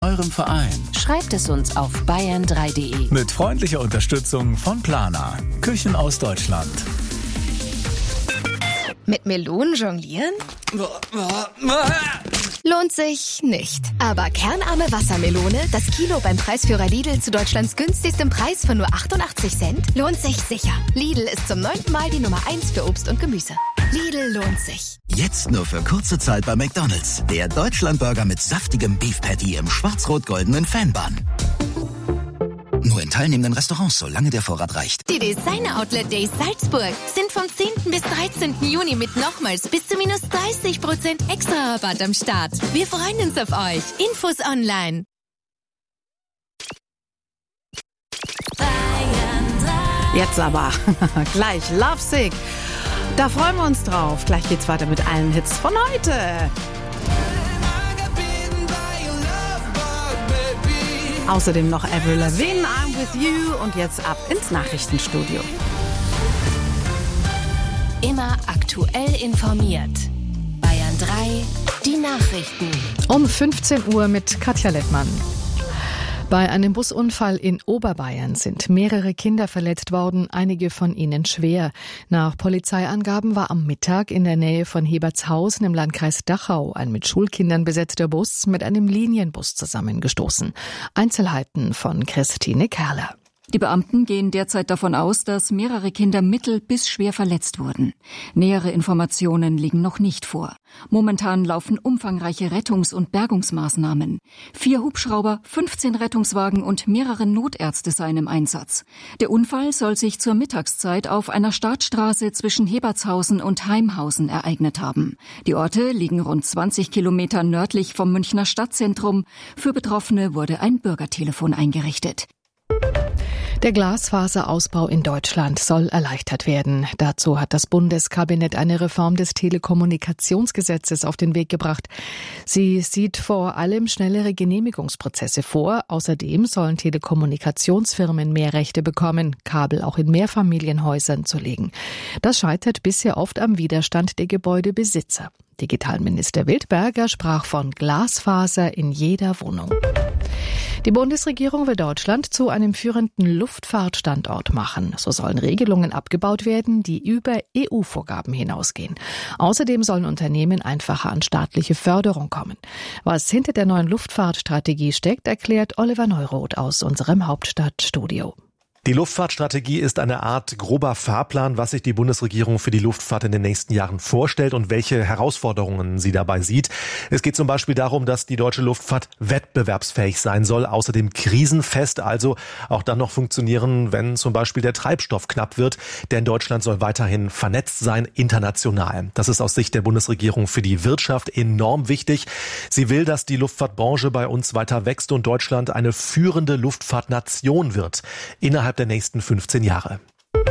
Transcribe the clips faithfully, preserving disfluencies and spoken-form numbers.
eurem Verein? Schreibt es uns auf bayern drei punkt de. Mit freundlicher Unterstützung von Plana. Küchen aus Deutschland. Mit Melonen jonglieren? Lohnt sich nicht. Aber kernarme Wassermelone, das Kilo beim Preisführer Lidl zu Deutschlands günstigstem Preis von nur achtundachtzig Cent, lohnt sich sicher. Lidl ist zum neunten Mal die Nummer eins für Obst und Gemüse. Lidl lohnt sich. Jetzt nur für kurze Zeit bei McDonald's. Der Deutschlandburger mit saftigem Beef Patty im schwarz-rot-goldenen Fanbun. Nur in teilnehmenden Restaurants, solange der Vorrat reicht. Die Designer Outlet Days Salzburg sind vom zehnten bis dreizehnten Juni mit nochmals bis zu minus dreißig Prozent extra Rabatt am Start. Wir freuen uns auf euch. Infos online. Jetzt aber gleich Lovesick. Da freuen wir uns drauf. Gleich geht's weiter mit allen Hits von heute. Außerdem noch Avril Lavigne, I'm With You und jetzt ab ins Nachrichtenstudio. Immer aktuell informiert. Bayern drei, die Nachrichten. Um fünfzehn Uhr mit Katja Lettmann. Bei einem Busunfall in Oberbayern sind mehrere Kinder verletzt worden, einige von ihnen schwer. Nach Polizeiangaben war am Mittag in der Nähe von Hebertshausen im Landkreis Dachau ein mit Schulkindern besetzter Bus mit einem Linienbus zusammengestoßen. Einzelheiten von Christine Kerler. Die Beamten gehen derzeit davon aus, dass mehrere Kinder mittel- bis schwer verletzt wurden. Nähere Informationen liegen noch nicht vor. Momentan laufen umfangreiche Rettungs- und Bergungsmaßnahmen. Vier Hubschrauber, fünfzehn Rettungswagen und mehrere Notärzte seien im Einsatz. Der Unfall soll sich zur Mittagszeit auf einer Startstraße zwischen Hebertshausen und Heimhausen ereignet haben. Die Orte liegen rund zwanzig Kilometer nördlich vom Münchner Stadtzentrum. Für Betroffene wurde ein Bürgertelefon eingerichtet. Der Glasfaserausbau in Deutschland soll erleichtert werden. Dazu hat das Bundeskabinett eine Reform des Telekommunikationsgesetzes auf den Weg gebracht. Sie sieht vor allem schnellere Genehmigungsprozesse vor. Außerdem sollen Telekommunikationsfirmen mehr Rechte bekommen, Kabel auch in Mehrfamilienhäusern zu legen. Das scheitert bisher oft am Widerstand der Gebäudebesitzer. Digitalminister Wildberger sprach von Glasfaser in jeder Wohnung. Die Bundesregierung will Deutschland zu einem führenden Luftfahrtstandort machen. So sollen Regelungen abgebaut werden, die über E U-Vorgaben hinausgehen. Außerdem sollen Unternehmen einfacher an staatliche Förderung kommen. Was hinter der neuen Luftfahrtstrategie steckt, erklärt Oliver Neuroth aus unserem Hauptstadtstudio. Die Luftfahrtstrategie ist eine Art grober Fahrplan, was sich die Bundesregierung für die Luftfahrt in den nächsten Jahren vorstellt und welche Herausforderungen sie dabei sieht. Es geht zum Beispiel darum, dass die deutsche Luftfahrt wettbewerbsfähig sein soll, außerdem krisenfest, also auch dann noch funktionieren, wenn zum Beispiel der Treibstoff knapp wird. Denn Deutschland soll weiterhin vernetzt sein, international. Das ist aus Sicht der Bundesregierung für die Wirtschaft enorm wichtig. Sie will, dass die Luftfahrtbranche bei uns weiter wächst und Deutschland eine führende Luftfahrtnation wird. Innerhalb der nächsten fünfzehn Jahre.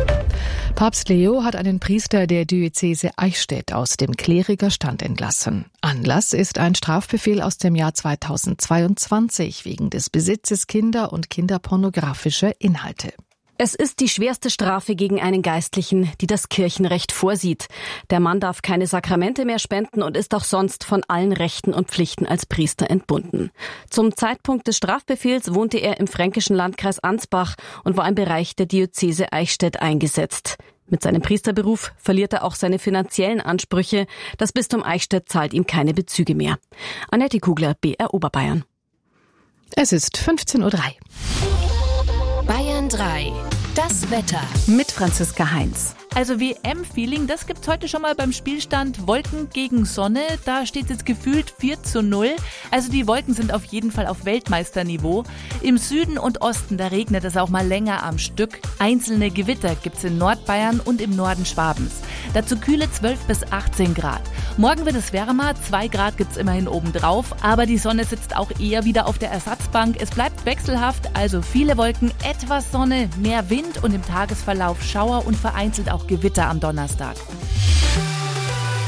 Papst Leo hat einen Priester der Diözese Eichstätt aus dem Klerikerstand entlassen. Anlass ist ein Strafbefehl aus dem Jahr zweitausendzweiundzwanzig wegen des Besitzes kinder- und kinderpornografischer Inhalte. Es ist die schwerste Strafe gegen einen Geistlichen, die das Kirchenrecht vorsieht. Der Mann darf keine Sakramente mehr spenden und ist auch sonst von allen Rechten und Pflichten als Priester entbunden. Zum Zeitpunkt des Strafbefehls wohnte er im fränkischen Landkreis Ansbach und war im Bereich der Diözese Eichstätt eingesetzt. Mit seinem Priesterberuf verliert er auch seine finanziellen Ansprüche. Das Bistum Eichstätt zahlt ihm keine Bezüge mehr. Annette Kugler, B R Oberbayern. Es ist fünfzehn Uhr drei. Bayern drei, das Wetter. Mit Franziska Heinz. Also W M-Feeling, das gibt's heute schon mal beim Spielstand Wolken gegen Sonne. Da steht jetzt gefühlt vier zu null. Also die Wolken sind auf jeden Fall auf Weltmeisterniveau. Im Süden und Osten, da regnet es auch mal länger am Stück. Einzelne Gewitter gibt's in Nordbayern und im Norden Schwabens. Dazu kühle zwölf bis achtzehn Grad. Morgen wird es wärmer, zwei Grad gibt's immerhin obendrauf. Aber die Sonne sitzt auch eher wieder auf der Ersatzbank. Es bleibt wechselhaft, also viele Wolken, etwas Sonne, mehr Wind und im Tagesverlauf Schauer und vereinzelt auch Gewitter am Donnerstag.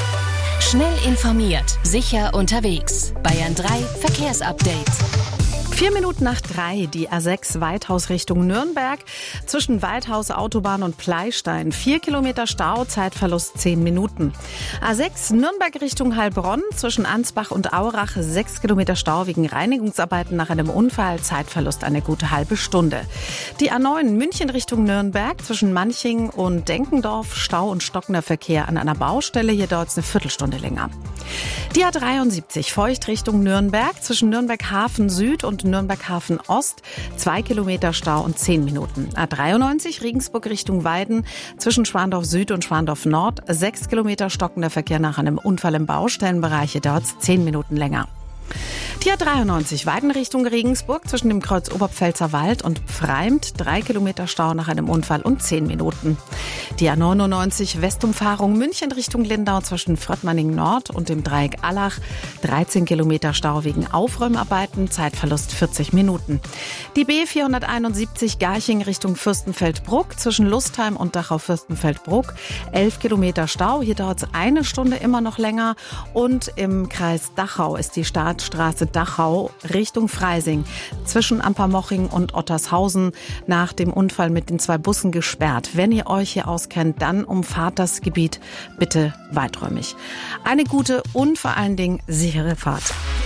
Schnell informiert, sicher unterwegs. Bayern drei Verkehrsupdate. Vier Minuten nach drei, die A sechs Weithaus Richtung Nürnberg. Zwischen Weithaus, Autobahn und Pleistein. Vier Kilometer Stau, Zeitverlust zehn Minuten. A sechs Nürnberg Richtung Heilbronn. Zwischen Ansbach und Aurach sechs Kilometer Stau wegen Reinigungsarbeiten nach einem Unfall. Zeitverlust eine gute halbe Stunde. Die A neun München Richtung Nürnberg. Zwischen Manching und Denkendorf. Stau und stockender Verkehr an einer Baustelle. Hier dauert es eine Viertelstunde länger. Die A dreiundsiebzig Feucht Richtung Nürnberg. Zwischen Nürnberg Hafen Süd und Nürnberg Hafen Ost, zwei Kilometer Stau und zehn Minuten. A dreiundneunzig Regensburg Richtung Weiden, zwischen Schwandorf Süd und Schwandorf Nord, sechs Kilometer stockender Verkehr nach einem Unfall im Baustellenbereich, hier dauert es zehn Minuten länger. Die A dreiundneunzig Weiden Richtung Regensburg zwischen dem Kreuz Oberpfälzer Wald und Pfreimt, drei Kilometer Stau nach einem Unfall und zehn Minuten. Die A neunundneunzig Westumfahrung München Richtung Lindau zwischen Fröttmanning Nord und dem Dreieck Allach, dreizehn Kilometer Stau wegen Aufräumarbeiten, Zeitverlust vierzig Minuten. Die B vierhunderteinundsiebzig Garching Richtung Fürstenfeldbruck zwischen Lustheim und Dachau-Fürstenfeldbruck, elf Kilometer Stau, hier dauert es eine Stunde immer noch länger. Und im Kreis Dachau ist die Startstraße Dachau Richtung Freising zwischen Ampermoching und Ottershausen nach dem Unfall mit den zwei Bussen gesperrt. Wenn ihr euch hier auskennt, dann umfahrt das Gebiet bitte weiträumig. Eine gute und vor allen Dingen sichere Fahrt.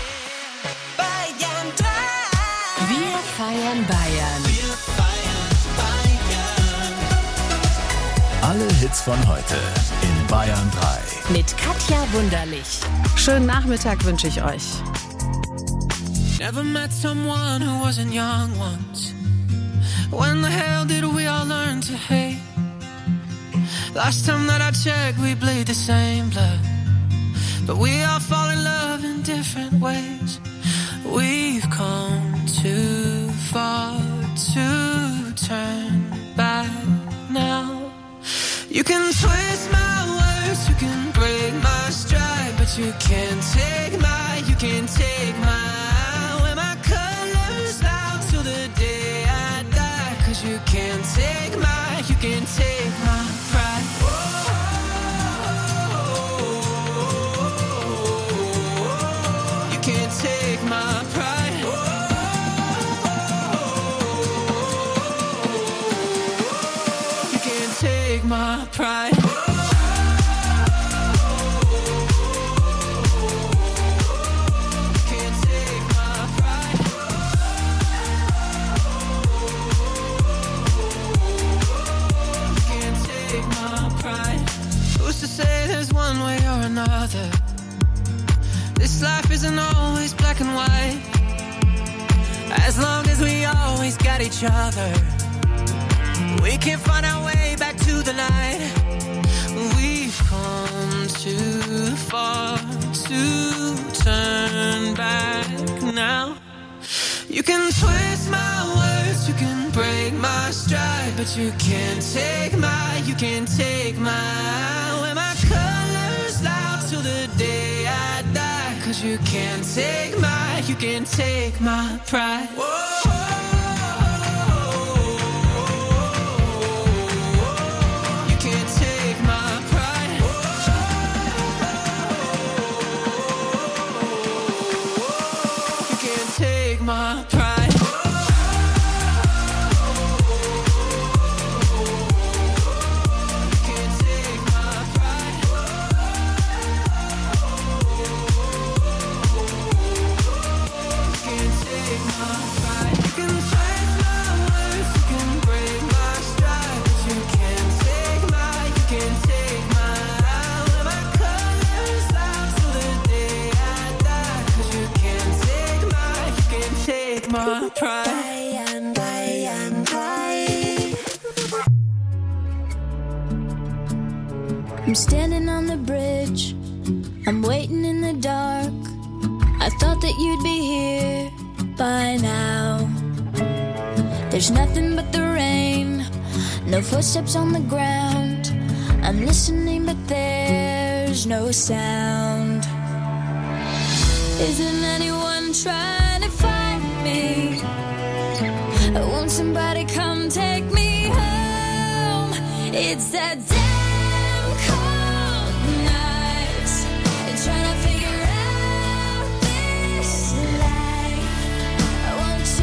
Wir feiern Bayern. Alle Hits von heute in Bayern drei. Mit Katja Wunderlich. Schönen Nachmittag wünsche ich euch. Never met someone who wasn't young once. When the hell did we all learn to hate? Last time that I checked, we bleed the same blood. But we all fall in love in different ways. We've come too far to turn back now. You can twist my words, you can break my stride, but you can't take my, you can't take my. You can't take my, you can't take my pride. You can't take my pride. You can't take my pride. Say there's one way or another. This life isn't always black and white. As long as we always got each other, we can find our way back to the light. We've come too far to turn back now. You can twist my words, you can break my stride, but you can't take my, you can't take my. Till the day I die, 'cause you can't take my, you can't take my pride. Whoa. You can't take my pride. You can't take my pride. My pride. Bayern, Bayern drei. I'm standing on the bridge, I'm waiting in the dark. I thought that you'd be here by now. There's nothing but the rain, no footsteps on the ground. I'm listening but there's no sound. Isn't anyone trying to find me? Won't somebody come take me home? It's that damn cold night, trying to figure out this life. Won't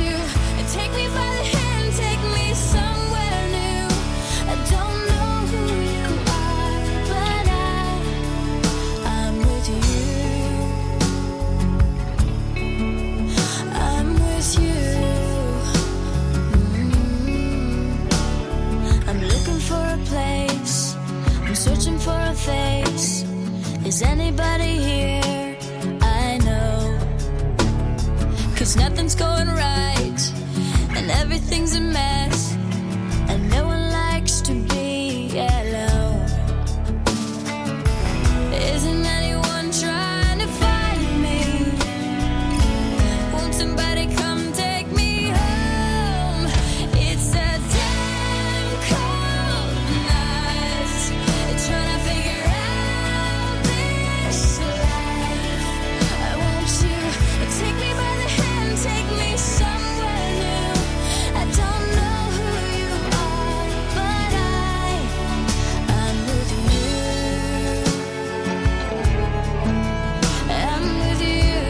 nothing's going right, and everything's a mess, and no one likes to be alone. Isn't anyone trying to find me? Won't somebody come take me home? It's a damn cold night, trying to figure out this life. I want you to take me by the hand, take me somewhere new. I don't know who you are, but I, I'm with you. I'm with you.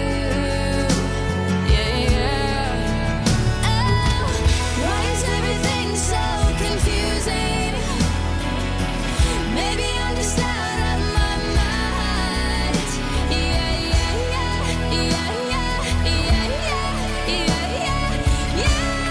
Yeah, yeah. Oh, why is everything so confusing? Maybe I'm just out of my mind. Yeah, yeah, yeah, yeah, yeah, yeah, yeah, yeah,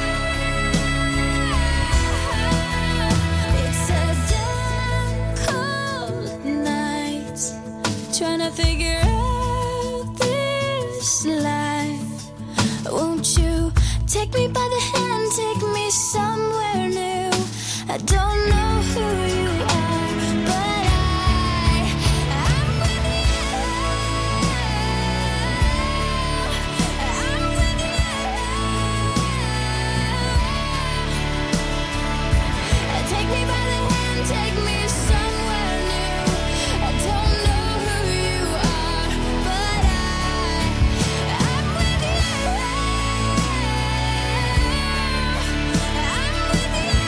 yeah. It's a damn cold night, trying to figure out this life. Won't you take me by the hand, take me somewhere new? I don't know who you are, but I, I'm with you. I'm with you. Take me by the hand, take me somewhere new. I don't know who you are, but I, I'm with you. I'm with you.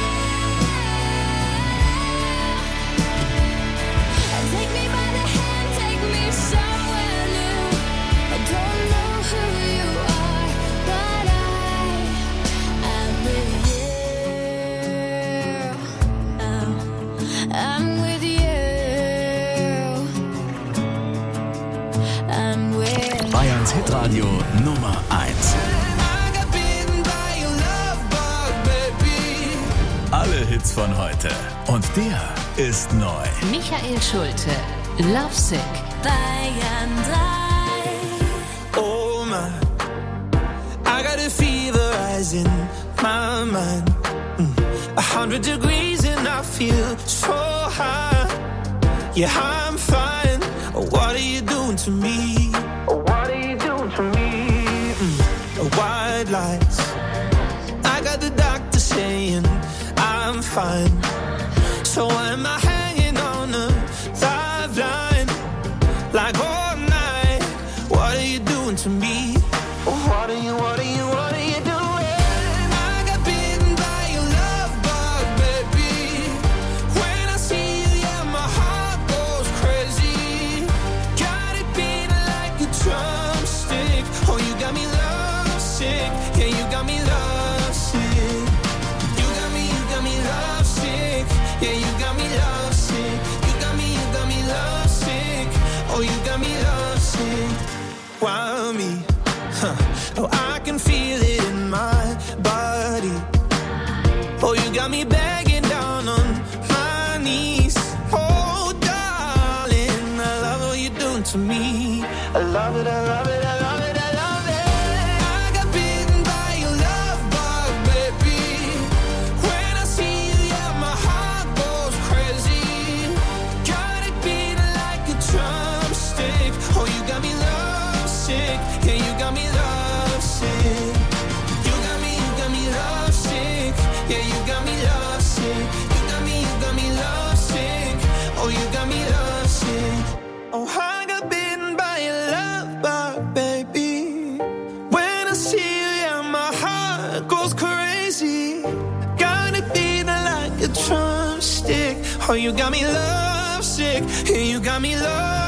Take me by the hand, take me somewhere new. I don't know who you are, but I, I'm with you. Oh, I'm with you. I'm with Bayerns Hitradio Nummer eins. Alle Hits von heute. Und der ist neu. Michael Schulte, Lovesick. Bayern drei. Oh my, I got a fever rising my mind. Mm. A hundred degrees and I feel so high. Yeah, I'm fine. Oh, what are you doing to me? Oh, what are you doing to me? Mm. White lights. I got the doctor saying I'm fine. So why am I hanging on a lifeline like all night? What are you doing to me? What are you, what are you, what are you doing? I got bitten by your love bug, baby. When I see you, yeah, my heart goes crazy. Got it beating like a drumstick. Oh, you got me lovesick. Yeah, you got me lovesick. You got me, you got me lovesick. Yeah, you got me lovesick. You got me, you got me lovesick. Oh, you got me lovesick. Why me? Huh. Oh, I can feel it in my body. Oh, you got me begging down on my knees. Oh, darling, I love what you're doing to me. I love it, I love it, I love it, I love it. I got bitten by your love bug, baby. When I see you, yeah, my heart goes crazy. Got it beating like a drumstick. Oh, you got me lovesick. Yeah, you got me lovesick. You got me, you got me lovesick. Yeah, you got me lovesick. You got me, you got me lovesick. Oh, you got me lovesick. Oh, I got bitten by your love bug, baby. When I see you, yeah, my heart goes crazy. Got it beating like a drumstick. Oh, you got me lovesick. Yeah, you got me lovesick.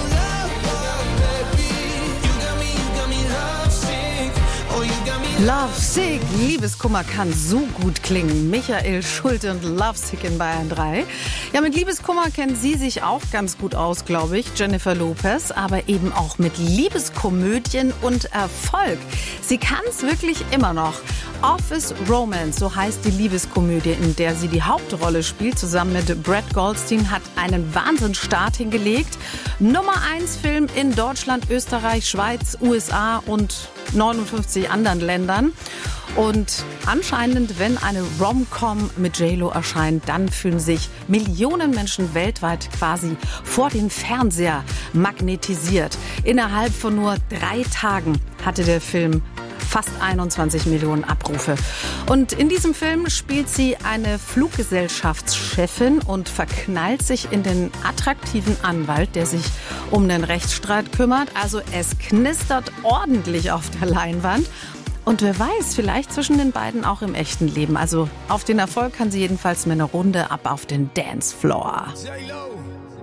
Love Lovesick, Liebeskummer kann so gut klingen. Michael Schulte und Lovesick in Bayern drei. Ja, mit Liebeskummer kennen Sie sich auch ganz gut aus, glaube ich, Jennifer Lopez, aber eben auch mit Liebeskomödien und Erfolg. Sie kann es wirklich immer noch. Office Romance, so heißt die Liebeskomödie, in der sie die Hauptrolle spielt, zusammen mit Brad Goldstein, hat einen Wahnsinnsstart hingelegt. Nummer eins Film in Deutschland, Österreich, Schweiz, U S A und neunundfünfzig anderen Ländern. Und anscheinend, wenn eine Rom-Com mit J-Lo erscheint, dann fühlen sich Millionen Menschen weltweit quasi vor den Fernseher magnetisiert. Innerhalb von nur drei Tagen hatte der Film fast einundzwanzig Millionen Abrufe. Und in diesem Film spielt sie eine Fluggesellschaftschefin und verknallt sich in den attraktiven Anwalt, der sich um den Rechtsstreit kümmert. Also es knistert ordentlich auf der Leinwand. Und wer weiß, vielleicht zwischen den beiden auch im echten Leben. Also auf den Erfolg kann sie jedenfalls mit einer Runde ab auf den Dancefloor. J-Lo,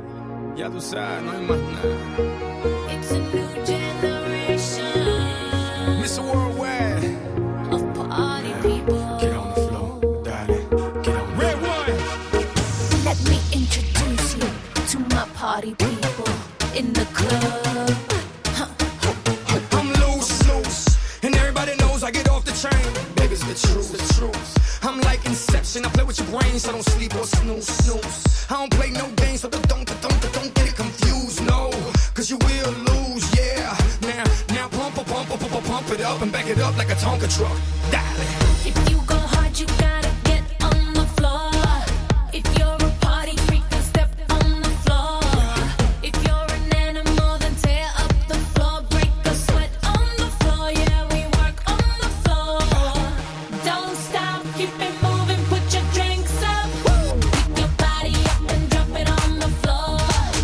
ya tú sabes, no hay más nada. It's a new generation. Mister Worldwide of party people. Get on the floor, darling. Get on the Red one. Let me introduce you to my party people in the club. Huh. I'm loose, loose, and everybody knows I get off the train. Baby's the truth, the truth. I'm like Inception. I play with your brains, so I don't sleep or snooze, snooze. I don't play no games, so don't, don't, don't, don't get it confused, no. Cause you will lose, yeah. Now, now pump, pump, pump, pump, pump, pump it up and back it up like a Tonka truck. Darling. If you go hard, you gotta get on the floor. If you're a party freak, then step on the floor. If you're an animal, then tear up the floor. Break a sweat on the floor, yeah, we work on the floor. Don't stop, keep it moving, put your drinks up. Pick your body up and drop it on the floor.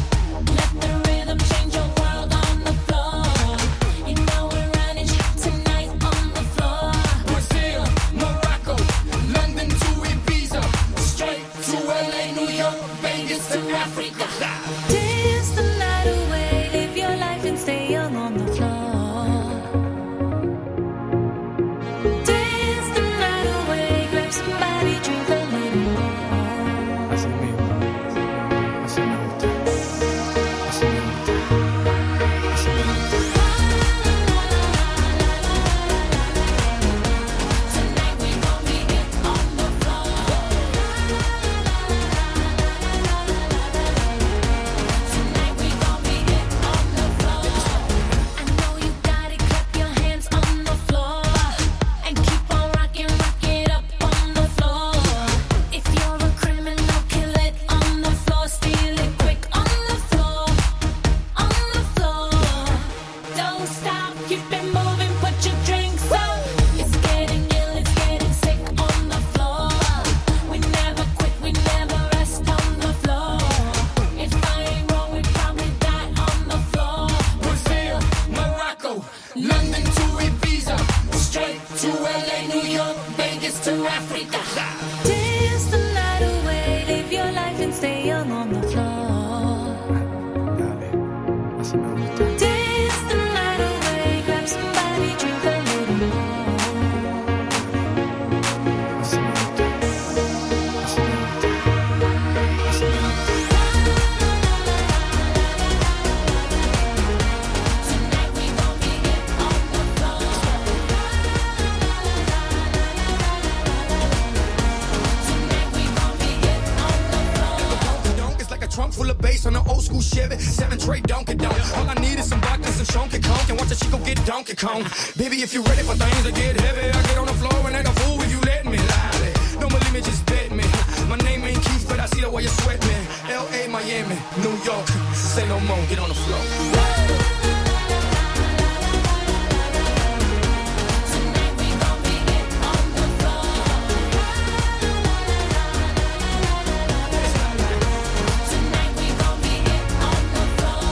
Let the rhythm change your world on the floor. You know we're running tonight on the floor. Brazil, Morocco, London to Ibiza, straight to L A, New York, Vegas to Africa. Dance the night away, live your life and stay young on the floor. Dance the night away, grab somebody, drink a little more. Así mismo, así me gusta, así me gusta, así me gusta. Tonight we gon' be it on the floor. Tonight we gon' be it on the floor. I know you got it, clap your hands on the floor. And keep on rocking, rock it up on the floor. If you're a criminal, kill it on the floor. Steal it quick on the floor. On the floor. Don't stop, keep it moving, put your drinks up. It's getting ill, it's getting sick on the floor. We never quit, we never rest on the floor. If I ain't wrong, we probably die on the floor. Brazil, Morocco, London to Ibiza, straight to L A, New York, Vegas to Africa. Dance the night away, live your life and stay young on the floor. Dance the night away, grab somebody, drink a little more. Tonight we gon' be it on the floor. Tonight we gon' be it on the floor. Donk is like a trunk full of bass on an old school Chevy, seven tray Donkey Donk. All I need is some vodka, some Shonky Conk, and watch a chico get Donkey Kong. Baby, if you ready for things to get heavy, I get on the floor and act a fool if you let me. Lolly. Don't believe me, just bet me. My name ain't Keith, but I see the way you sweat me. L A, Miami, New York, say no more, get on the floor. Tonight we gon' be it on the floor. Tonight we gon' be it on the floor.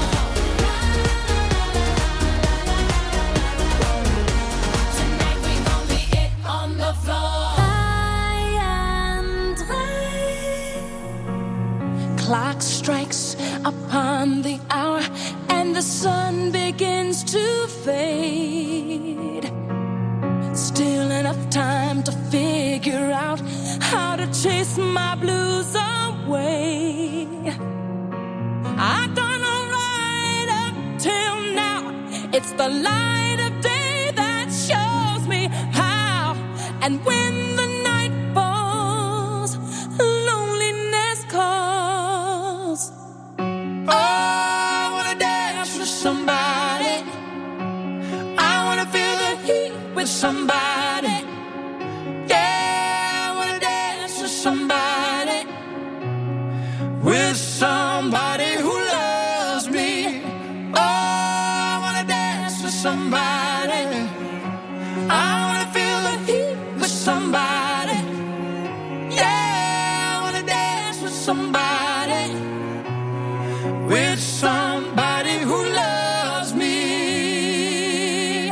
Tonight we gon' be it on the floor. Bayern drei. Clock strikes upon the hour and the sun begins to fade. Still enough time to figure out how to chase my blues away. I've done all right up till now. It's the light of day that shows me how. And when the night falls, loneliness calls. Oh, I wanna dance with somebody. I wanna feel the heat with somebody. Yeah, I wanna dance with somebody. With somebody who loves me. Oh, I wanna dance with somebody. I wanna feel the heat with somebody. Yeah, I wanna dance with somebody. With somebody who loves me.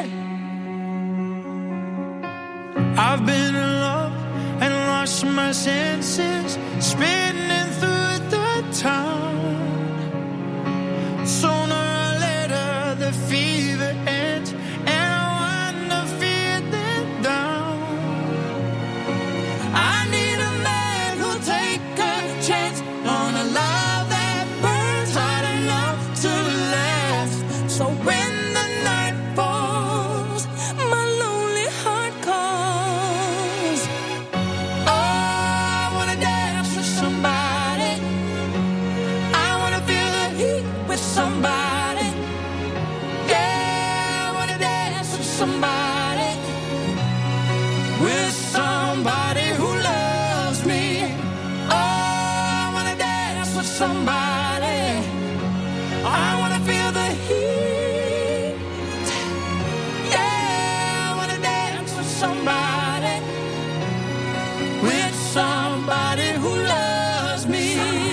I've been in love and lost my senses, spinning through the town. Sooner or later the fever ends, and I wind up feeling down. I need a man who'll take a chance on a love that burns hot enough to last. So when the night falls, my lonely heart calls. Oh, I wanna dance with somebody. I wanna feel the heat with somebody. Yeah, I wanna dance with somebody. With somebody who loves me. Oh, I wanna dance with somebody. I wanna feel the heat. Yeah, I wanna dance with somebody. With somebody who loves me.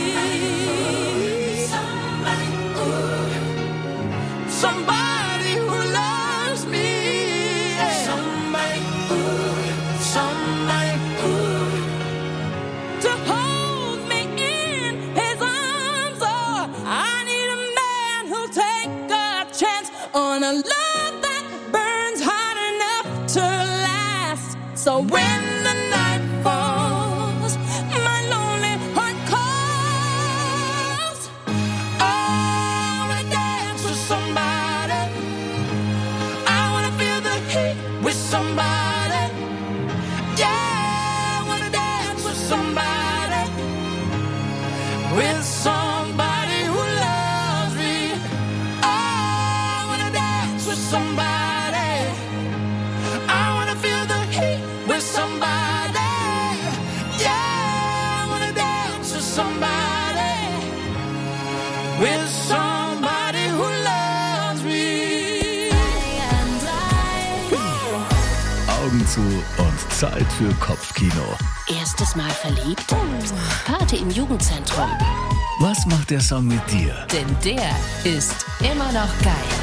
Somebody, ooh. Somebody who loves me. Somebody, ooh. Somebody, ooh. To hold me in his arms. Oh, I need a man who'll take a chance on a love that burns hot enough to last. So when the night falls, my lonely heart calls. Oh, I wanna dance with somebody. I wanna feel the heat with somebody. Yeah, I wanna dance with somebody. With somebody who loves me. Oh, I wanna dance with somebody. I wanna feel the heat with somebody. Yeah, I wanna dance with somebody. With somebody who loves me. And I... Augen zu und Zeit für Kopfkino. Erstes Mal verliebt? Party im Jugendzentrum. Was macht der Song mit dir? Denn der ist immer noch geil.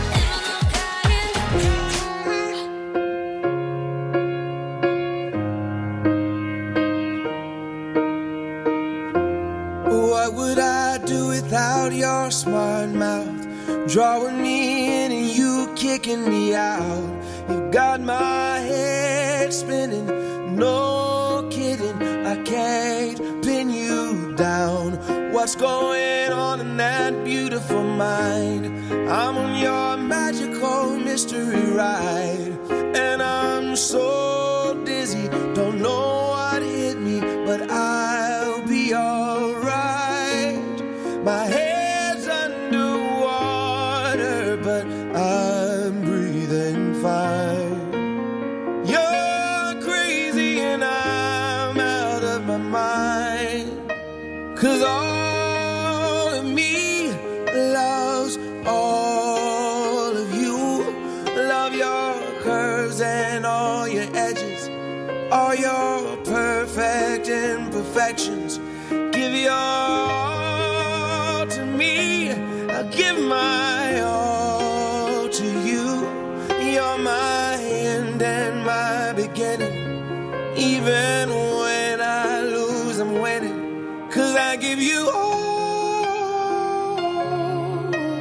What would I do without your smart mouth? Drawing me in and you kicking me out. You got my head spinning, no kidding. I can't pin you down. What's going on in that beautiful mind? I'm on your magical mystery ride, and I'm so dizzy, don't know what hit me, but I'll be alright. My head's underwater, but I'm breathing fine. You're crazy and I'm out of my mind, 'cause all of me loves all of you. Love your curves and all your edges, all your perfect imperfections. Give your all to me, I'll give my all to you. You're my end and my beginning. Even when I lose, I'm winning, 'cause I give you all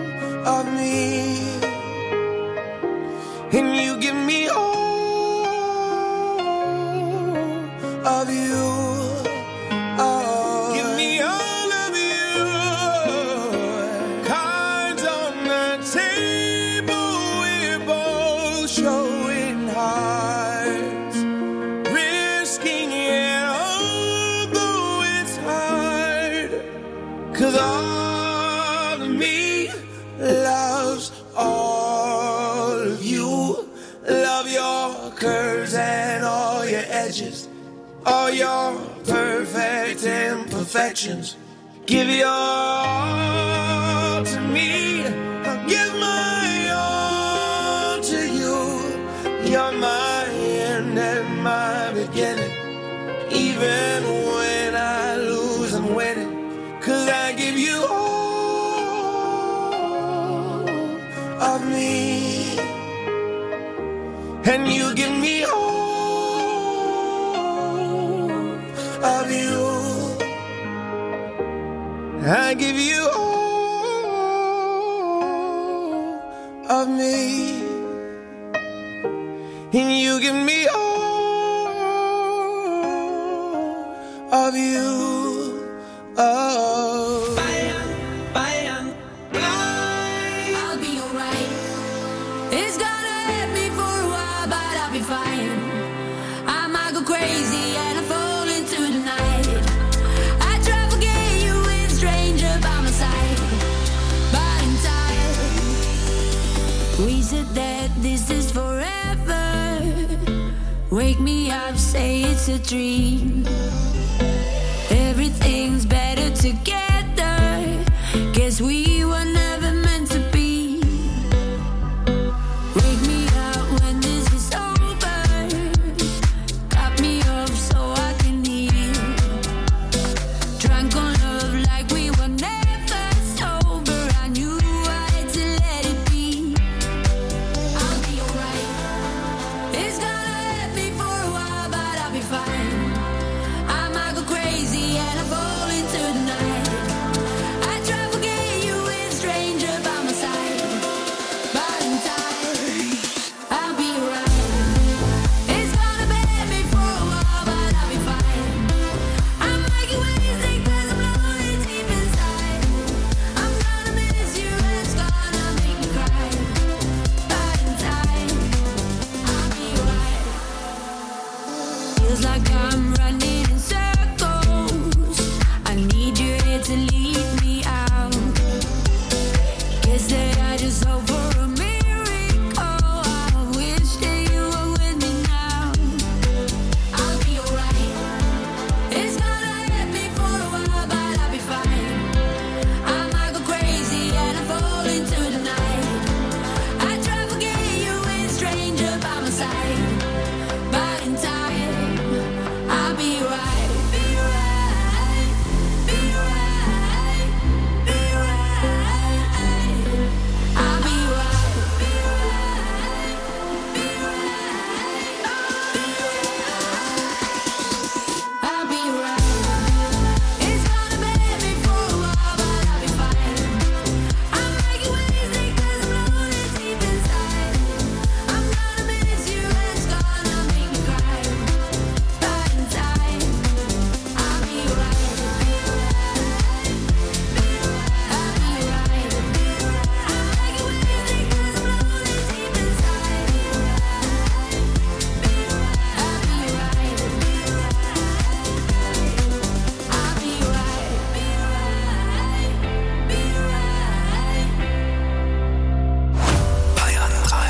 of me, and you give me all 'cause all of me loves all of you. Love your curves and all your edges, all your perfect imperfections. Give your all to me, I'll give my all to you. You're my end and my beginning. Even when I lose, I'm winning, 'cause I give you all of me, and you give me all of you. I give you all of me, and you give me all of you. Oh, Bayern, Bayern, I'll be alright. It's gonna hurt me for a while, but I'll be fine. I might go crazy and I fall into the night. I try to forget you with a stranger by my side, but in time we said that this is forever. Wake me up, say it's a dream. Everything's better together. Guess we were never meant to be. Wake me up when this is over. Cut me off so I can heal. Drunk on love like we were never sober. I knew I had to let it be. I'll be alright. It's gonna hurt me for a while, but I'll be fine. I might go crazy and I fall into the night. I try to forget you with a stranger by my side, but in time I'll be right. It's gonna hurt me for a while, but I'll be fine. I might get wasted 'cause I'm lonely deep inside. I'm gonna miss you and it's gonna make me cry, but in time I'll be right. Feels like I'm running in circles. I need you here to lead me out. Guess that I just hope for a miracle. I wish that you were with me now. I'll be alright. It's gonna hurt me for a while, but I'll be fine. I might go crazy and I fall into the night. I try to forget you with a stranger by my side, but in time I'll be right. Be right. Be right. Be right. I'll be right. Be right. Be right. I'll be right. It's gonna hurt me for a while, but I'll be fine. I might get wasted 'cause I'm lonely deep inside. I'm gonna miss you and it's gonna make me cry, but in time I'll be right. Be right. Be right. I'll be right. I might get wasted 'cause I'm lonely deep inside. Be right. I'll be right. Be right. I'll be right. Be right. Be right. Bayern drei.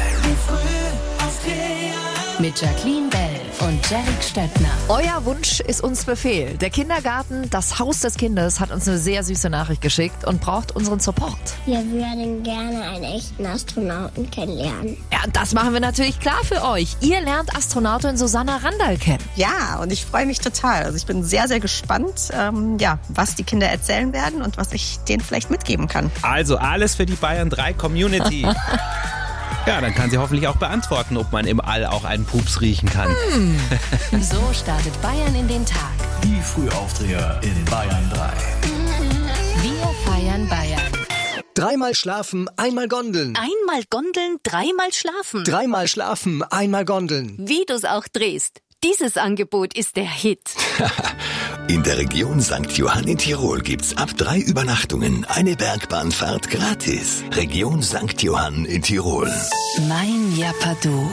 Mit Jacqueline Bell und Derek Stöttner. Euer Wunsch ist uns Befehl. Der Kindergarten, das Haus des Kindes, hat uns eine sehr süße Nachricht geschickt und braucht unseren Support. Wir würden gerne einen echten Astronauten kennenlernen. Ja, das machen wir natürlich klar für euch. Ihr lernt Astronautin Susanna Randall kennen. Ja, und ich freue mich total. Also ich bin sehr, sehr gespannt, ähm, ja, was die Kinder erzählen werden und was ich denen vielleicht mitgeben kann. Also alles für die Bayern drei Community. Ja, dann kann sie hoffentlich auch beantworten, ob man im All auch einen Pups riechen kann. Hm. So startet Bayern in den Tag. Die Frühaufdreher in Bayern drei. Wir feiern Bayern. Dreimal schlafen, einmal Gondeln. Einmal Gondeln, dreimal schlafen. Dreimal schlafen, einmal Gondeln. Wie du's auch drehst. Dieses Angebot ist der Hit. In der Region Sankt Johann in Tirol gibt's ab drei Übernachtungen eine Bergbahnfahrt gratis. Region Sankt Johann in Tirol. Mein Japadu.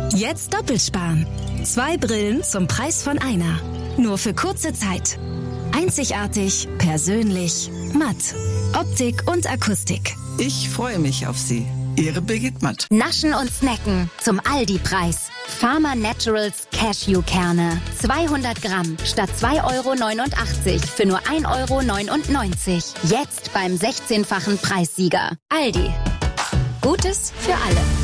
Jetzt doppelt sparen. Zwei Brillen zum Preis von einer. Nur für kurze Zeit. Einzigartig, persönlich, matt. Optik und Akustik. Ich freue mich auf Sie. Ihre Birgit Matt. Naschen und snacken zum Aldi-Preis. Farmer Naturals Cashewkerne. zweihundert Gramm statt zwei Euro neunundachtzig für nur ein Euro neunundneunzig. Jetzt beim sechzehnfachen Preissieger. Aldi. Gutes für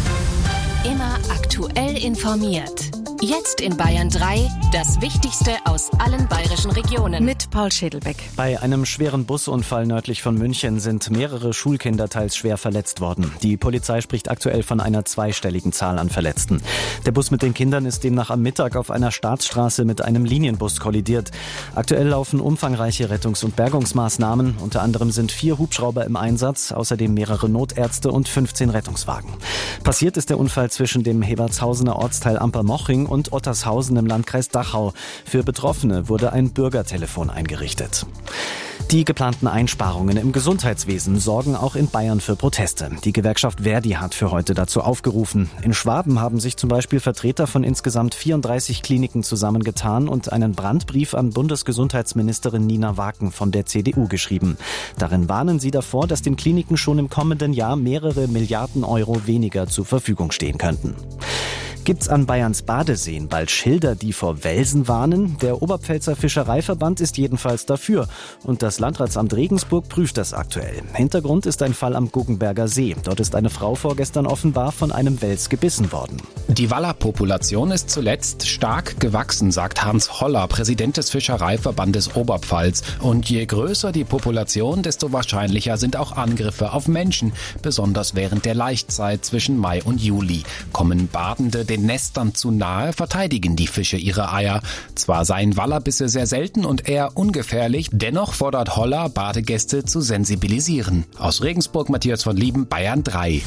alle. Immer aktuell informiert. Jetzt in Bayern drei, das Wichtigste aus allen bayerischen Regionen. Mit Paul Schädelbeck. Bei einem schweren Busunfall nördlich von München sind mehrere Schulkinder teils schwer verletzt worden. Die Polizei spricht aktuell von einer zweistelligen Zahl an Verletzten. Der Bus mit den Kindern ist demnach am Mittag auf einer Staatsstraße mit einem Linienbus kollidiert. Aktuell laufen umfangreiche Rettungs- und Bergungsmaßnahmen. Unter anderem sind vier Hubschrauber im Einsatz, außerdem mehrere Notärzte und fünfzehn Rettungswagen. Passiert ist der Unfall zwischen dem Hebertshausener Ortsteil Ampermoching und Ottershausen im Landkreis Dachau. Für Betroffene wurde ein Bürgertelefon eingerichtet. Die geplanten Einsparungen im Gesundheitswesen sorgen auch in Bayern für Proteste. Die Gewerkschaft Verdi hat für heute dazu aufgerufen. In Schwaben haben sich zum Beispiel Vertreter von insgesamt vierunddreißig Kliniken zusammengetan und einen Brandbrief an Bundesgesundheitsministerin Nina Waken von der C D U geschrieben. Darin warnen sie davor, dass den Kliniken schon im kommenden Jahr mehrere Milliarden Euro weniger zur Verfügung stehen könnten. Gibt's an Bayerns Badeseen bald Schilder, die vor Welsen warnen? Der Oberpfälzer Fischereiverband ist jedenfalls dafür. Und das Landratsamt Regensburg prüft das aktuell. Hintergrund ist ein Fall am Guggenberger See. Dort ist eine Frau vorgestern offenbar von einem Wels gebissen worden. Die Wallerpopulation ist zuletzt stark gewachsen, sagt Hans Holler, Präsident des Fischereiverbandes Oberpfalz. Und je größer die Population, desto wahrscheinlicher sind auch Angriffe auf Menschen, besonders während der Laichzeit zwischen Mai und Juli. Kommen Badende den Nestern zu nahe, verteidigen die Fische ihre Eier. Zwar seien Wallerbisse sehr selten und eher ungefährlich, dennoch fordert Holler, Badegäste zu sensibilisieren. Aus Regensburg Matthias von Lieben, Bayern drei.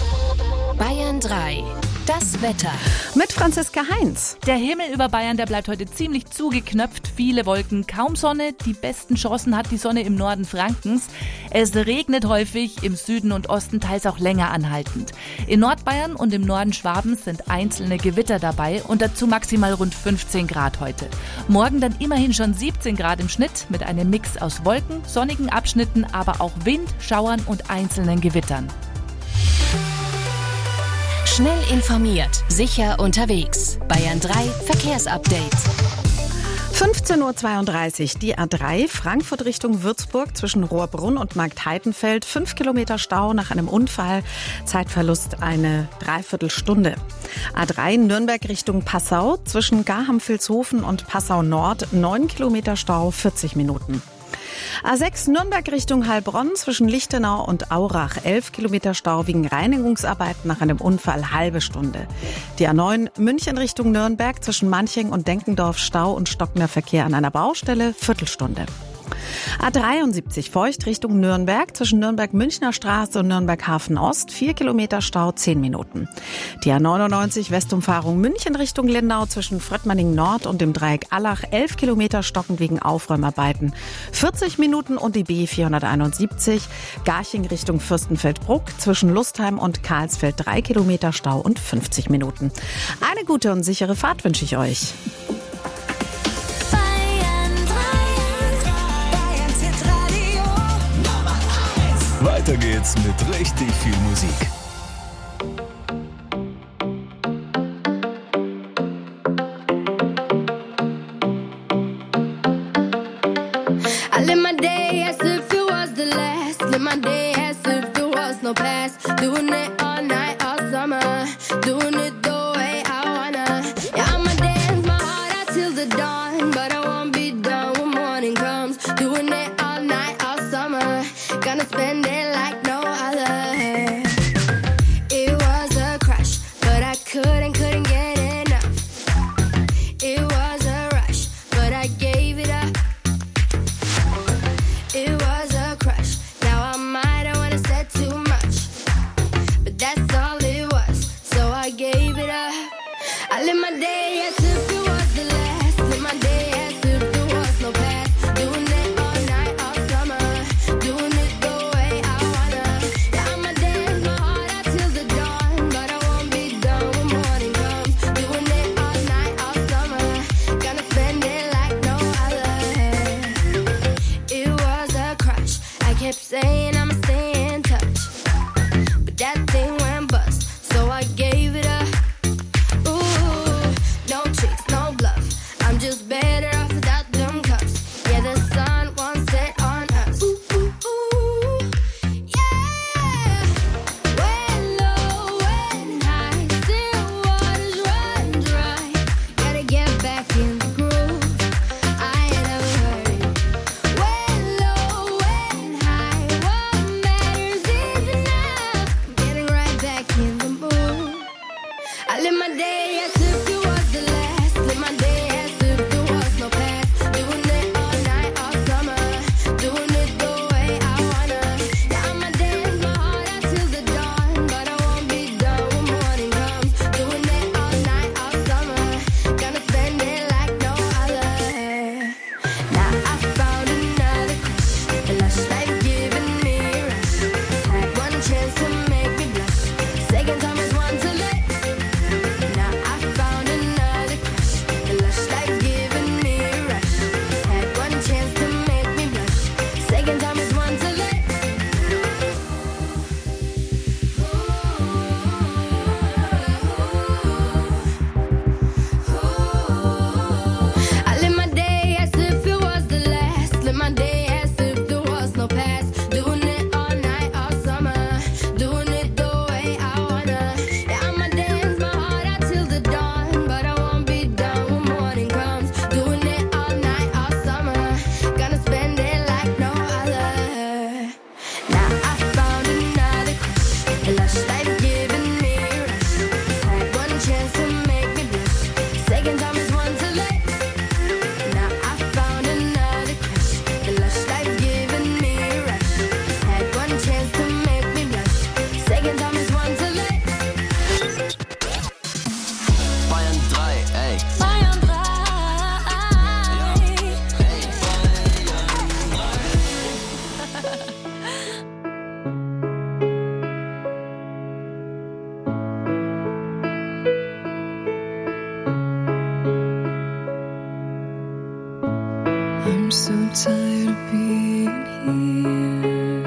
Bayern drei. Das Wetter. Mit Franziska Heinz. Der Himmel über Bayern, der bleibt heute ziemlich zugeknöpft. Viele Wolken, kaum Sonne. Die besten Chancen hat die Sonne im Norden Frankens. Es regnet häufig, im Süden und Osten teils auch länger anhaltend. In Nordbayern und im Norden Schwabens sind einzelne Gewitter dabei und dazu maximal rund fünfzehn Grad heute. Morgen dann immerhin schon siebzehn Grad im Schnitt mit einem Mix aus Wolken, sonnigen Abschnitten, aber auch Wind, Schauern und einzelnen Gewittern. Schnell informiert, sicher unterwegs. Bayern drei Verkehrsupdate. fünfzehn Uhr zweiunddreißig, die A drei, Frankfurt Richtung Würzburg zwischen Rohrbrunn und Marktheidenfeld. Fünf Kilometer Stau nach einem Unfall, Zeitverlust eine Dreiviertelstunde. A drei, Nürnberg Richtung Passau zwischen Garham-Vilshofen und Passau Nord. Neun Kilometer Stau, vierzig Minuten. A sechs Nürnberg Richtung Heilbronn zwischen Lichtenau und Aurach. elf Kilometer Stau wegen Reinigungsarbeiten nach einem Unfall, halbe Stunde. Die A neun München Richtung Nürnberg zwischen Manching und Denkendorf. Stau und stockender Verkehr an einer Baustelle, Viertelstunde. A dreiundsiebzig Feucht Richtung Nürnberg zwischen Nürnberg-Münchner Straße und Nürnberg-Hafen Ost. vier Kilometer Stau, zehn Minuten. Die A neunundneunzig Westumfahrung München Richtung Lindau zwischen Fröttmanning Nord und dem Dreieck Allach. elf Kilometer stockend wegen Aufräumarbeiten, vierzig Minuten. Und die B vierhunderteinundsiebzig Garching Richtung Fürstenfeldbruck zwischen Lustheim und Karlsfeld. drei Kilometer Stau und fünfzig Minuten. Eine gute und sichere Fahrt wünsche ich euch. Weiter geht's mit richtig viel Musik. I live my day as if it was the last. Live my day as if there was no past. Doing it all night, all summer. Doing it the way I wanna. Yeah, I'ma dance my heart out till the dawn. But I won't be done when morning comes. Doing it all night, all summer. Gonna spend it like no other. It was a crush, but I couldn't, couldn't get enough. It was a rush, but I gave it up. It was a crush, now I might have kept saying I'ma stay in touch, but that thing went bust, so I gave it up. Ooh, no tricks, no bluff, I'm just better off without them cuffs. Yeah, the sun won't set on us. Ooh, ooh, ooh, yeah. When low, when high, still waters run dry. Gotta get back in the groove. I ain't never heard it. When low, when high, what matters is enough. I'm getting right back in the mood. I live my day as if it was the last. Live my day as if there was no past. Doing it all night, all summer. Doing it the way I wanna. Yeah, I'ma dance my heart out till the dawn, but I won't be done when morning comes. Doing it all night, all summer. Gonna spend it like no other. Now I found another crush. The lush life giving me a rush. Had one chance to make me blush. Second time is one too late. Now I found another crush. The lush life giving me a rush. Had one chance to make me blush. Second time is one too late. I live my day as if it was the last. Live my day as if there was no past. Doing it all night, all summer. Doing it the way I wanna. Yeah, I'ma dance my heart out till the dawn, but I won't be done when morning comes. Doing it all night, all summer. Gonna spend it like no other. Now I found another crush. A lush life giving me a rush. Had one chance to make me blush. Second time is one too late. Now I found another crush. The lush life giving me a rush. Had one chance to make me blush. Second time is one too late. Bayern drei, ey. Bayern drei. I'm so tired of being here,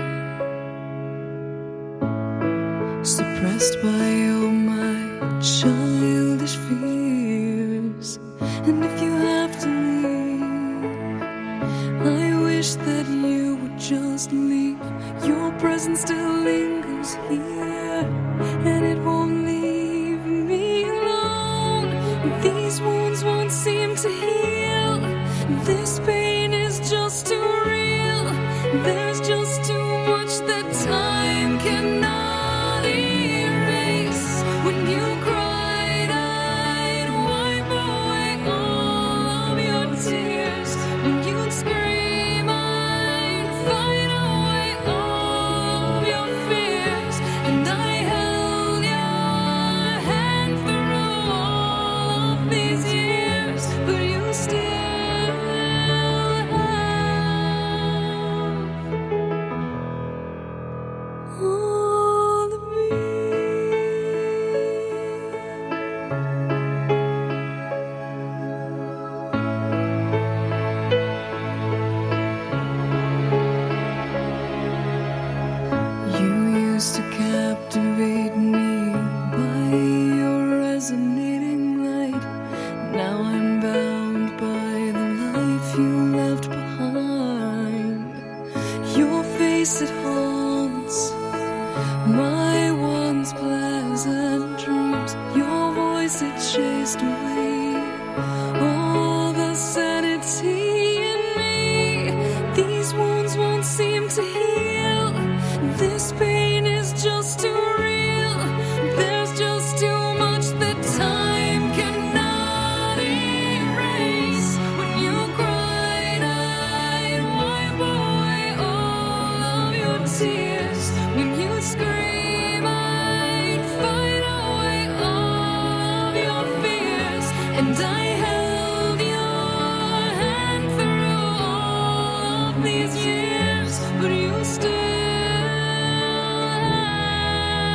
suppressed by all my childish fears. And if you have to leave, I wish that you would just leave. Your presence still lingers here, and it won't leave me alone. These wounds won't seem to heal. This pain is just too real. There's just too much that time cannot erase. When you cried, I'd wipe away all of your tears. When you'd scream, I'd fight away all of your fears. And I held your hand through all of these years, but you still all of me. You used to captivate me by your resonating light. Now I'm bound by the life you left behind. Your face, it haunts my once pleasant dreams. Your voice, it chased away all the sanity in me. These wounds won't seem to heal. This pain is just too real. There's just too much that time cannot erase. When you cried, I'd wipe away all of your tears. When you scream, I'd fight away all of your fears. And I held your hand through all of these years, but you still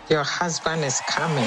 Your husband is coming.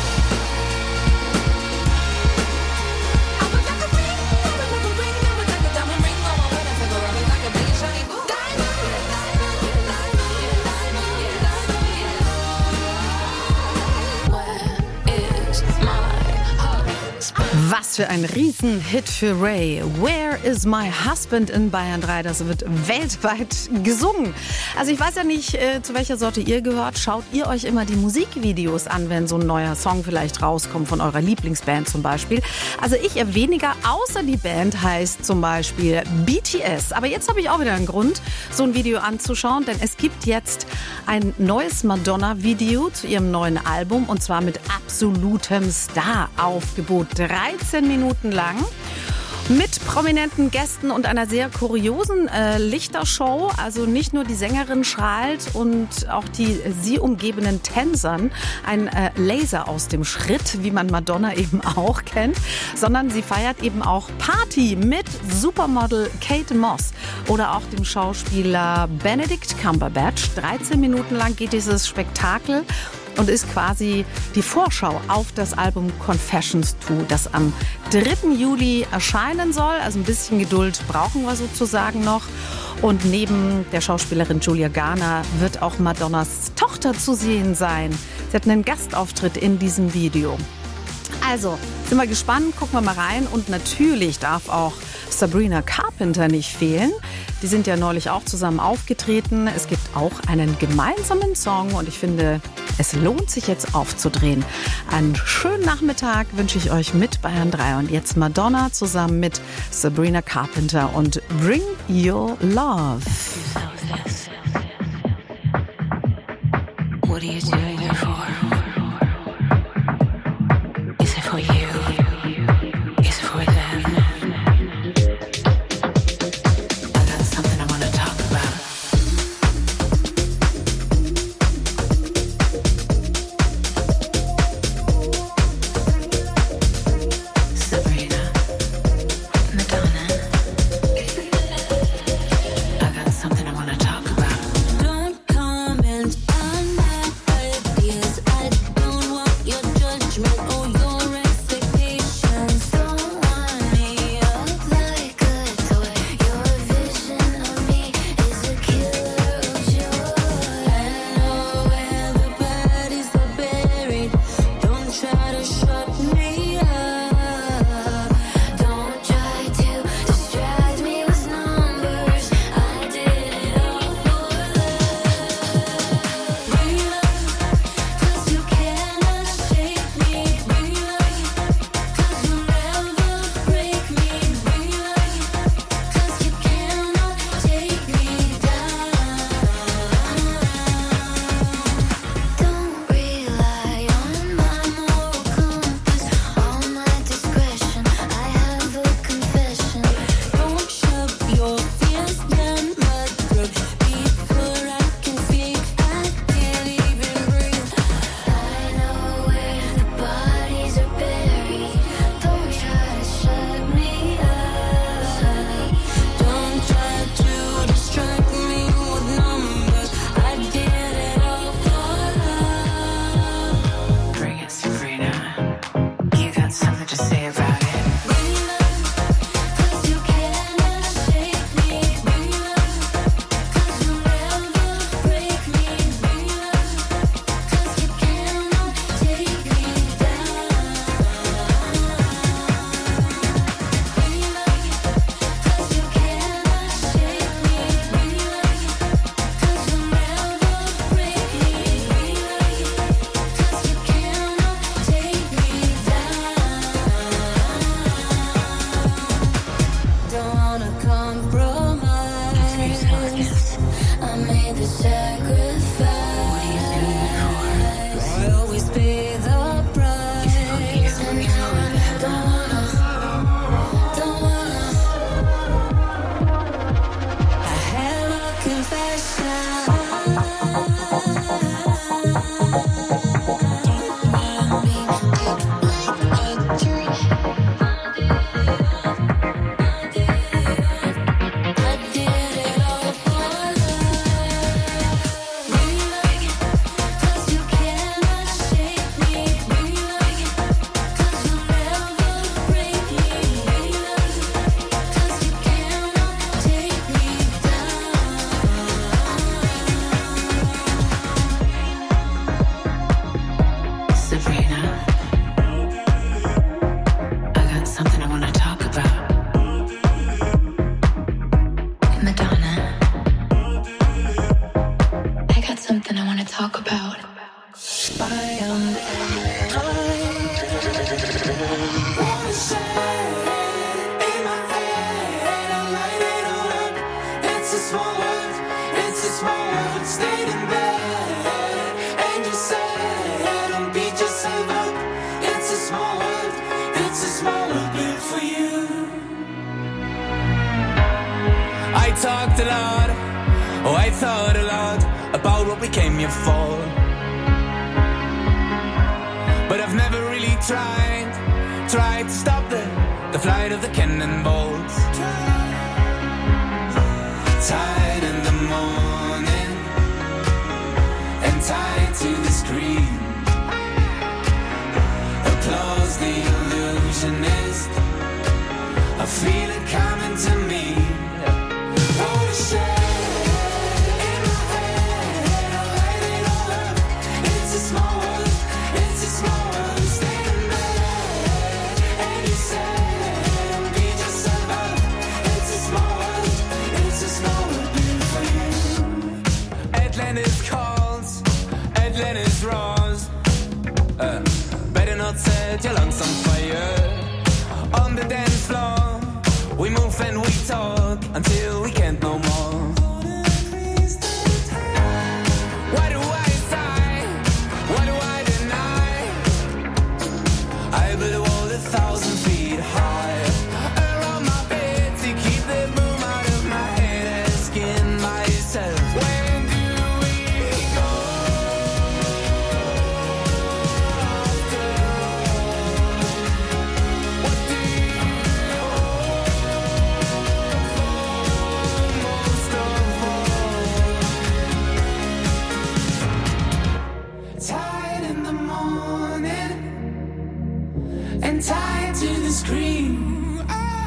Was für ein Riesenhit für Ray. Where is my husband in Bayern drei? Das wird weltweit gesungen. Also ich weiß ja nicht, äh, zu welcher Sorte ihr gehört. Schaut ihr euch immer die Musikvideos an, wenn so ein neuer Song vielleicht rauskommt von eurer Lieblingsband zum Beispiel? Also ich eher weniger, außer die Band heißt zum Beispiel B T S. Aber jetzt habe ich auch wieder einen Grund, so ein Video anzuschauen, denn es gibt jetzt ein neues Madonna-Video zu ihrem neuen Album und zwar mit absolutem Star-Aufgebot. dreizehn Minuten lang. Mit prominenten Gästen und einer sehr kuriosen äh, Lichtershow. Also nicht nur die Sängerin strahlt und auch die sie umgebenden Tänzern ein äh, Laser aus dem Schritt, wie man Madonna eben auch kennt, sondern sie feiert eben auch Party mit Supermodel Kate Moss oder auch dem Schauspieler Benedict Cumberbatch. dreizehn Minuten lang geht dieses Spektakel und ist quasi die Vorschau auf das Album Confessions zwei, das am dritten Juli erscheinen soll. Also ein bisschen Geduld brauchen wir sozusagen noch. Und neben der Schauspielerin Julia Garner wird auch Madonnas Tochter zu sehen sein. Sie hat einen Gastauftritt in diesem Video. Also, sind wir gespannt, gucken wir mal rein. Und natürlich darf auch Sabrina Carpenter nicht fehlen. Die sind ja neulich auch zusammen aufgetreten. Es gibt auch einen gemeinsamen Song und ich finde, es lohnt sich jetzt aufzudrehen. Einen schönen Nachmittag wünsche ich euch mit Bayern drei und jetzt Madonna zusammen mit Sabrina Carpenter und Bring Your Love. What are you doing it for? Is it for you? Is it for them? I got something I want to talk about. Sabrina, Madonna. I got something I want to talk about. Don't comment on my ideas. I don't want your judgment or your expectations. talked a lot, oh I thought a lot about what we came here for. But I've never really tried, tried to stop the, the flight of the cannonballs. Tied in the morning and tied to the screen. Applause the illusionist, I feel it coming to me. What a shame in my head, I light it all up. It's a small world, it's a small world. Standing there and you said, be just above. It's a small world, it's a small world for you. Atlantis calls, Atlantis roars. Uh, better not set your lungs on fire. On the dance floor, we move and we talk until we can't no more. Why do I sigh? Why do I deny? I build a wall a thousand feet high around my bed to keep the boom out of my head, asking myself, when do we go? After all, what do you hope for most of all? Tied in the morning and tied to the screen.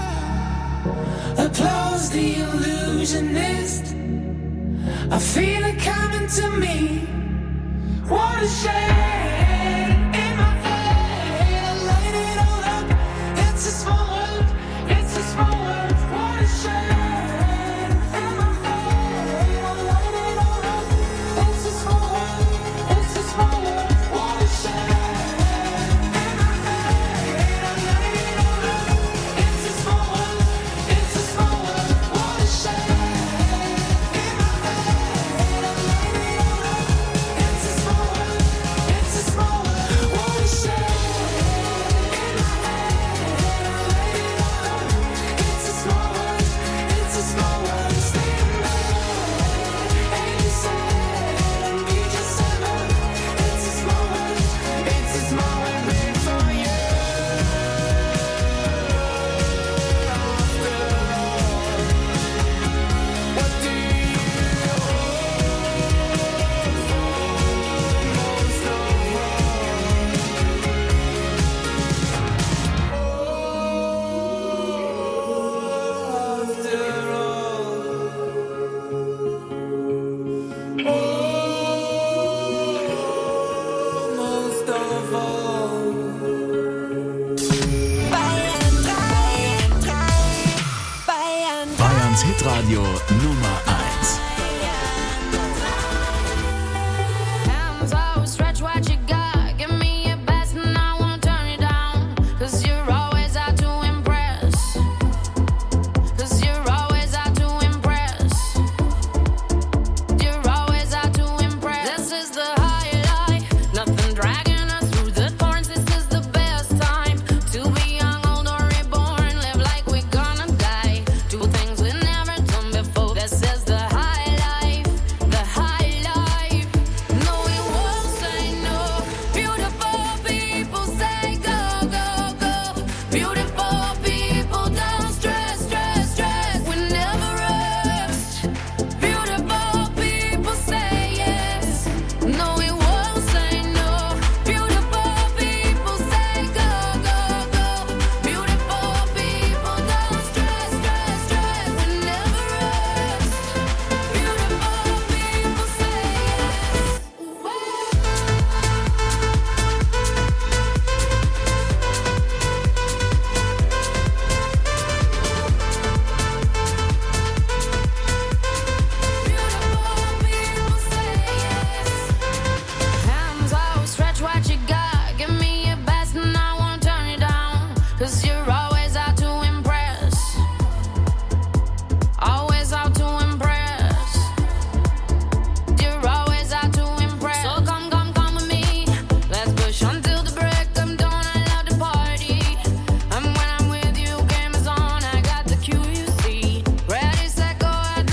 Applause the illusionist, I feel it coming to me. What a shame in my head, I light it all up. It's a small world, it's a small world. What a shame in my head, I light it all up. It's a small world, it's a small world. What a shame in my head, I light it all up. It's a small world, it's a small world. What a shame in my head, I light it all up. It's a small world, it's a small world. What a shame in my head, I light it all up. It's a small world, it's a small world. Standing there and you said, be just above. It's a small world, it's a small world made for you. After all, what do you hope for most of all? After all, most of all. Bayerns Hitradio Nummer eins. Hands outstretched, what you got? Give me your best and I won't turn it down. 'Cause you're always out to impress. 'Cause you're always out to impress. You're always out to impress. This is the highlight. Nothing dragging us through the thorns. This is the best time to be young, old, or reborn. Live like we're gonna die. Do things we never done before. This is the high life, the high life. No, we won't say no. Beautiful people say go, go, go. Beautiful people don't stress, stress, stress. We never rest. Beautiful people say yes. No, we won't say no. Beautiful people say go, go, go. Beautiful people don't stress, stress, stress. We never rest. Beautiful people say yes. Hands outstretched, what you got? Give me your best and I won't turn it down. 'Cause you're always out to impress. Always out to impress. You're always out to impress. So come, come, come with me. Let's push until the break of dawn. I love the party. And when I'm with you, game is on. I got the Q, you see. Ready, set, go, I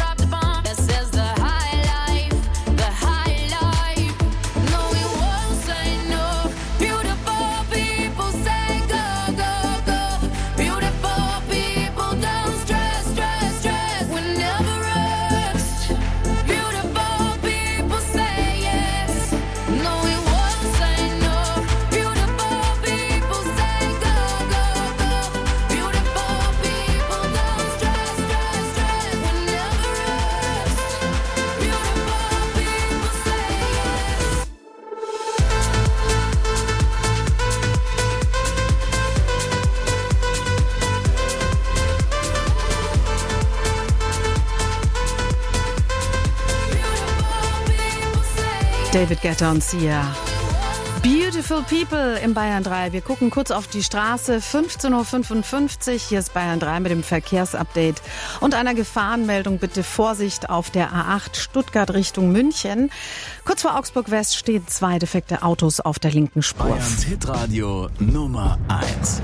David Guetta und Sia. Beautiful People im Bayern drei. Wir gucken kurz auf die Straße. fünfzehn Uhr fünfundfünfzig. Hier ist Bayern drei mit dem Verkehrsupdate und einer Gefahrenmeldung. Bitte Vorsicht auf der A acht Stuttgart Richtung München. Kurz vor Augsburg West stehen zwei defekte Autos auf der linken Spur. Bayerns Hitradio Nummer eins.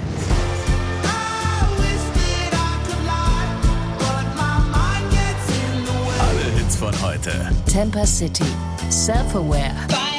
Alle Hits von heute. Temper City. Self-Aware.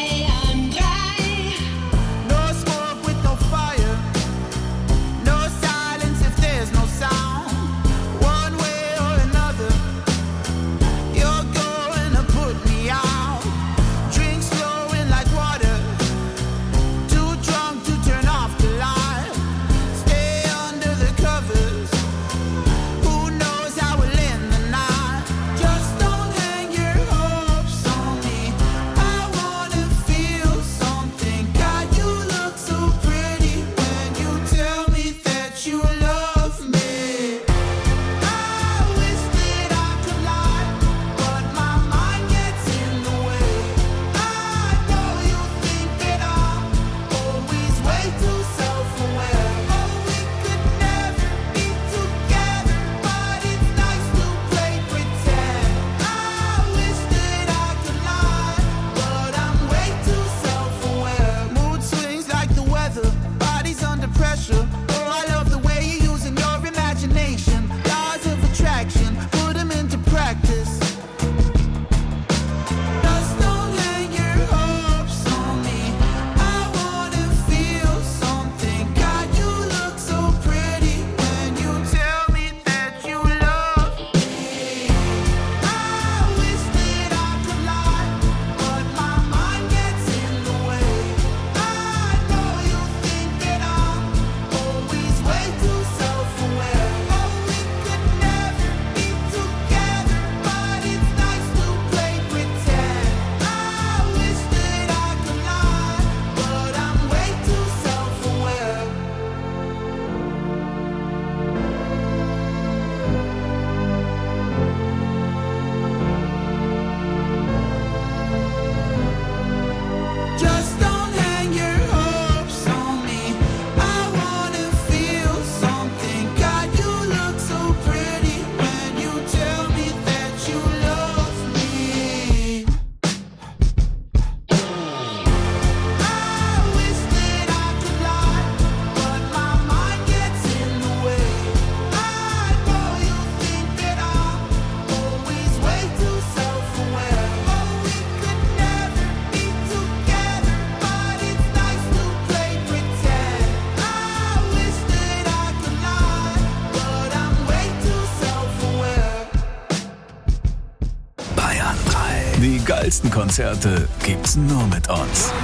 Die geilsten Konzerte gibt's nur mit uns.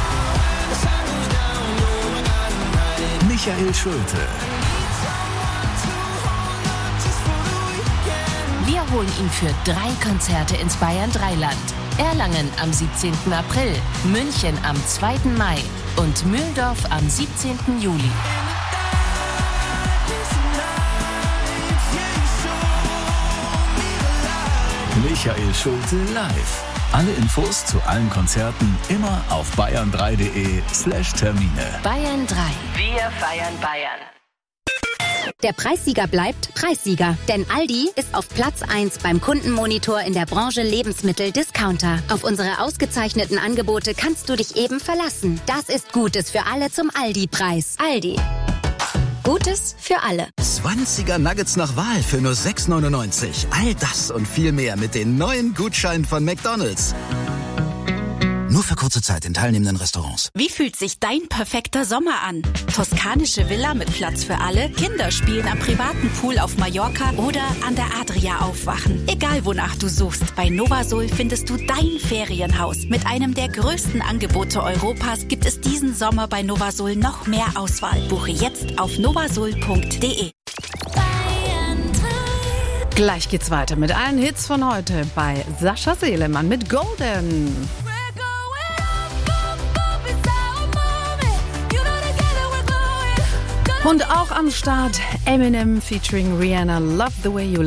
Michael Schulte. Wir holen ihn für drei Konzerte ins Bayern drei Land. Erlangen am siebzehnten April, München am zweiten Mai und Mühldorf am siebzehnten Juli. Michael Schulte live. Alle Infos zu allen Konzerten immer auf bayern drei punkt de slash Termine. Bayern drei. Wir feiern Bayern. Der Preissieger bleibt Preissieger, denn Aldi ist auf Platz eins beim Kundenmonitor in der Branche Lebensmittel-Discounter. Auf unsere ausgezeichneten Angebote kannst du dich eben verlassen. Das ist Gutes für alle zum Aldi-Preis. Aldi. Gutes für alle. zwanziger Nuggets nach Wahl für nur sechs neunundneunzig. All das und viel mehr mit den neuen Gutscheinen von McDonald's. Nur für kurze Zeit in teilnehmenden Restaurants. Wie fühlt sich dein perfekter Sommer an? Toskanische Villa mit Platz für alle, Kinder spielen am privaten Pool auf Mallorca oder an der Adria aufwachen. Egal wonach du suchst, bei Novasol findest du dein Ferienhaus. Mit einem der größten Angebote Europas gibt es diesen Sommer bei Novasol noch mehr Auswahl. Buche jetzt auf novasol punkt de. Gleich geht's weiter mit allen Hits von heute bei Sascha Selemann mit Golden. Und auch am Start Eminem featuring Rihanna, Love the Way You